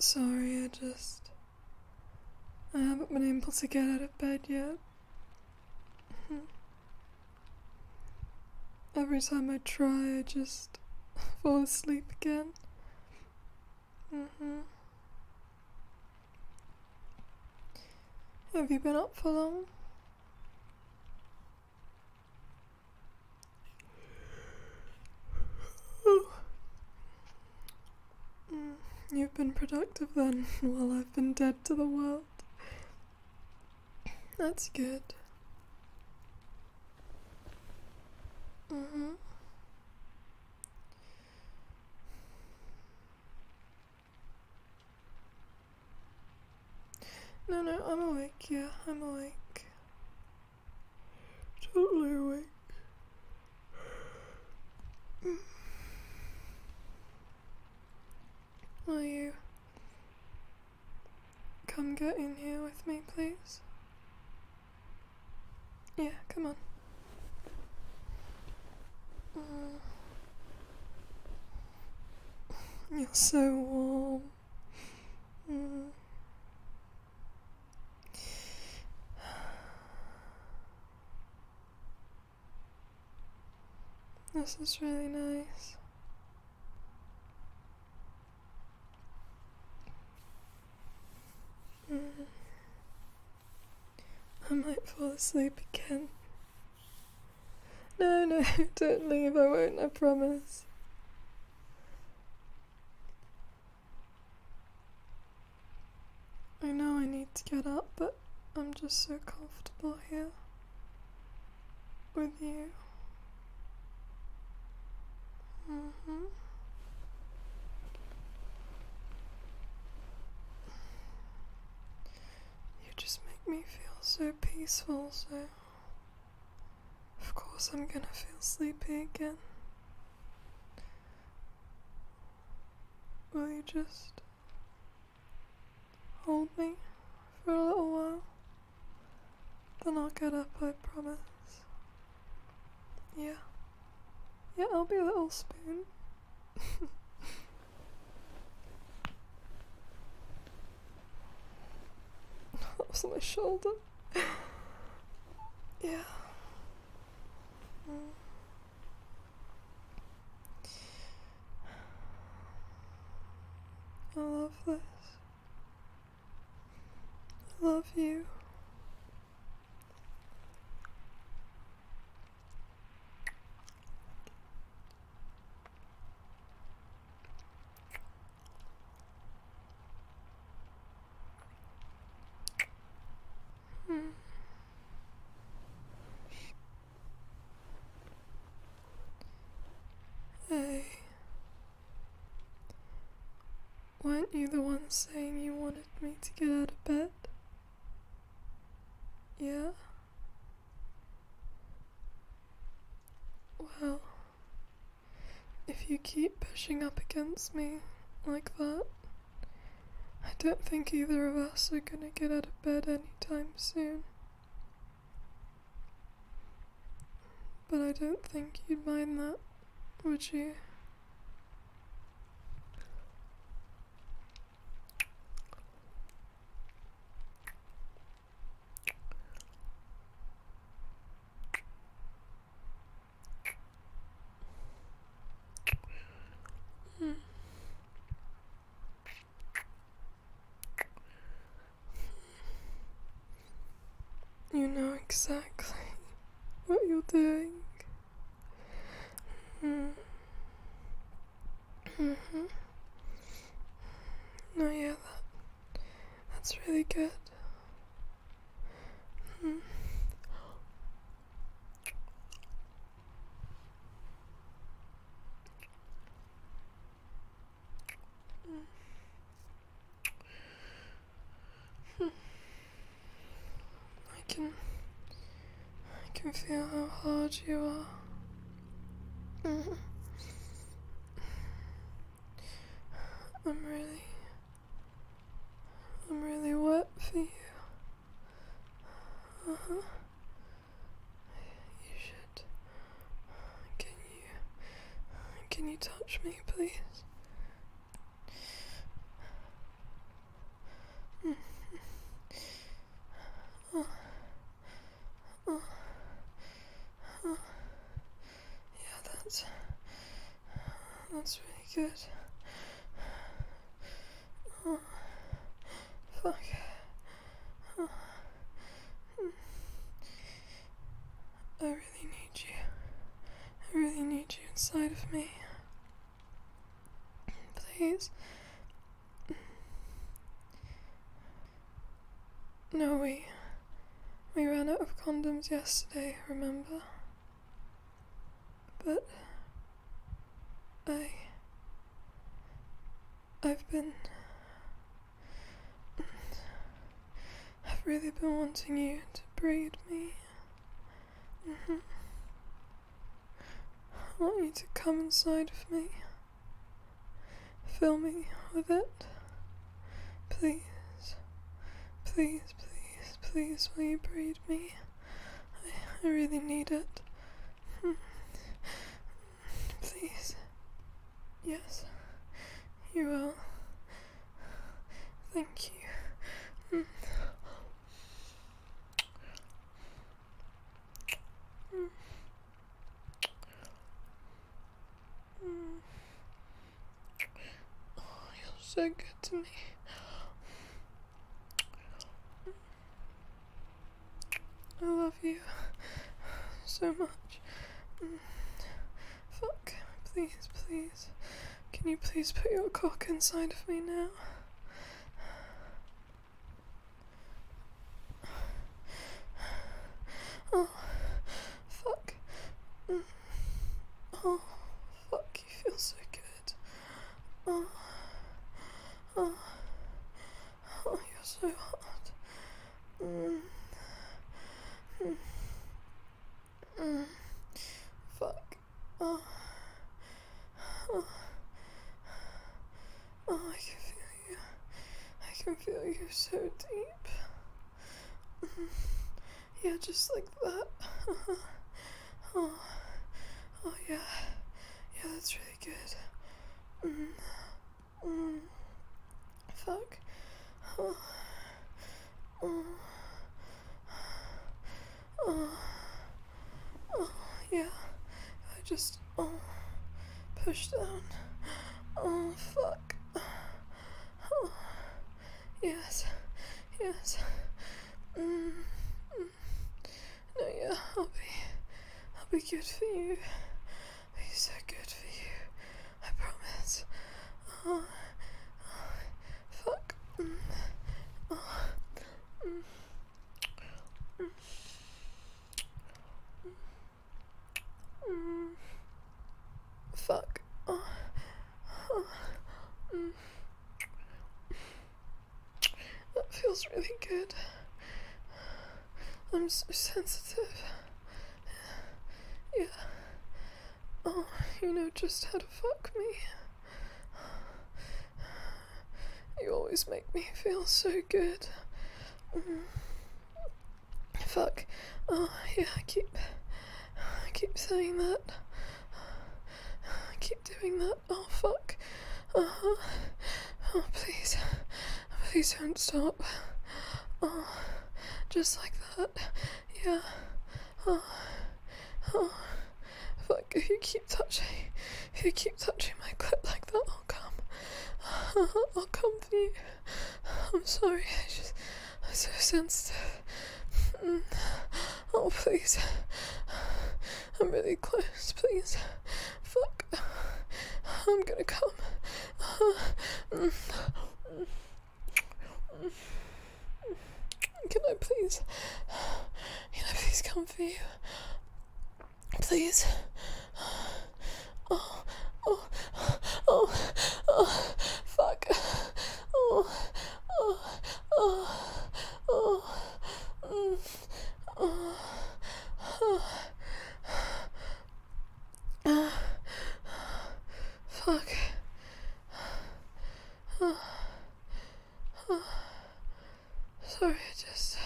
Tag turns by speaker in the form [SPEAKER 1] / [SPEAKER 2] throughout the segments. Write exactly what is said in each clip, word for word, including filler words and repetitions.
[SPEAKER 1] Sorry, I just... I haven't been able to get out of bed yet. Every time I try, I just fall asleep again. Mm-hmm. Have you been up for long? Mm, you've been productive then, while I've been dead to the world. That's good. Mm-hmm. No, no, I'm awake, yeah, I'm awake. Totally awake. Will you come get in here with me, please? Yeah, come on. Mm. You're so warm. Mm. This is really nice. Mm. I might fall asleep again. No, no, don't leave, I won't, I promise. I know I need to get up, but I'm just so comfortable here. With you. Mm-hmm. You just make me feel so peaceful, so... Of course I'm gonna feel sleepy again. Will you just hold me for a little while? Then I'll get up, I promise. Yeah. Yeah, I'll be a little spoon. That was on my shoulder. Yeah. Mm. I love this. I love you. Hmm. Hey. Weren't you the one saying you wanted me to get out of bed? Yeah? Well, if you keep pushing up against me like that, I don't think either of us are gonna get out of bed anytime soon. But I don't think you'd mind that, would you? Hmm. You know exactly what you're doing. Hmm. Mm-hmm. No, yeah, that, that's really good. Hmm. Hmm. I can, I can feel how hard you are. Mm-hmm. I'm really, I'm really wet for you. Uh-huh. You should. Can you, can you touch me, please? good. Oh, fuck. Oh. I really need you. I really need you inside of me. Please. No, we... We ran out of condoms yesterday, remember? But... I... I've been... I've really been wanting you to breed me. Mm-hmm. I want you to come inside of me. Fill me with it. Please. Please, please, please, will you breed me? I, I really need it. Please. Yes, you will. Thank you. Mm. Mm. Mm. Oh, you're so good to me. I love you so much. Mm. Fuck. Please, please. Can you please put your cock inside of me now? Oh, fuck. Mm. Oh, fuck, you feel so good. Oh, oh, oh, you're so hot. Mm. Mm. Mm. Fuck. Oh. Oh. Oh, I can feel you. I can feel you so deep. Mm. Yeah, just like that. Oh. Oh, yeah. Yeah, that's really good. Mm. Mm. Fuck. Oh. Oh. Oh. Oh, yeah. I just, oh, push down. Oh, fuck. Oh. Yes. Yes. Mm. Mm. No, yeah, I'll be, I'll be good for you. I'll be so good for you. I promise. Oh. Oh. Fuck. Mm. Oh. Mm. Mm. Mm. Fuck. Oh. Oh. Mm. That feels really good. I'm so sensitive. Yeah. Oh, you know just how to fuck me. You always make me feel so good. Mm. Fuck. Oh, yeah, I keep... I keep saying that. I keep doing that. Oh, fuck. Uh-huh. Oh, please. Please don't stop. Oh, just like that. Yeah. Oh. Oh. Fuck, if you keep touching... If you keep touching my clit like that, I'll come. I'll come for you. I'm sorry, I just... I'm so sensitive. Mm. Oh, please. I'm really close, please. Fuck. I'm gonna come. Mm. Can I please... Can I please come for you? Please. Oh, oh, oh, oh, fuck. Oh, oh, oh, oh, mm, oh, oh, uh, fuck. Oh, oh. Sorry, I just...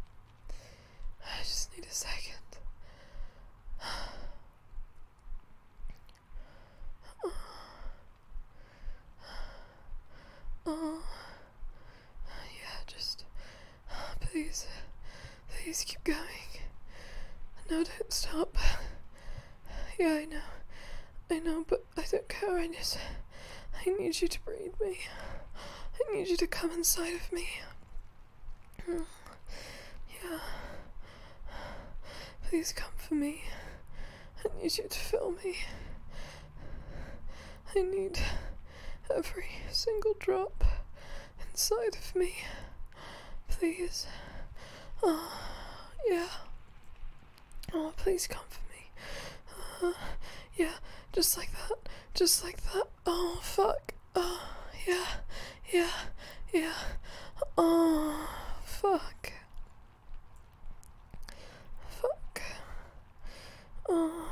[SPEAKER 1] I just need a second. Oh, yeah, just, please, please keep going. No, don't stop. Yeah, I know, I know, but I don't care, I just, I need you to breathe me. I need you to come inside of me. Yeah. Please come for me. I need you to fill me. I need every single drop inside of me. Please. Oh, yeah. Oh, please come for me. Uh, yeah, just like that. Just like that. Oh, fuck. Oh, yeah. Yeah. Yeah. Oh, fuck. Fuck. Oh.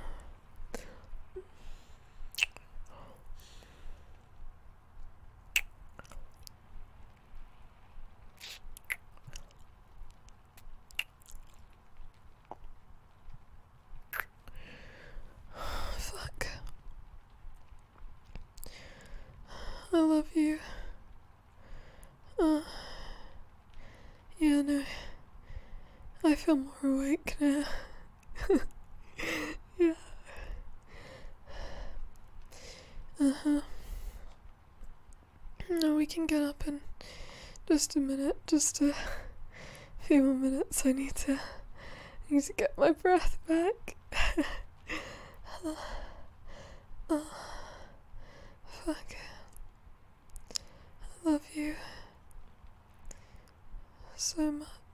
[SPEAKER 1] Fuck. I love you. Uh, yeah, no. I feel more awake now. Yeah. Uh-huh. No, we can get up in just a minute. Just a few more minutes. I need to, I need to get my breath back. uh, uh, fuck. I love you so much.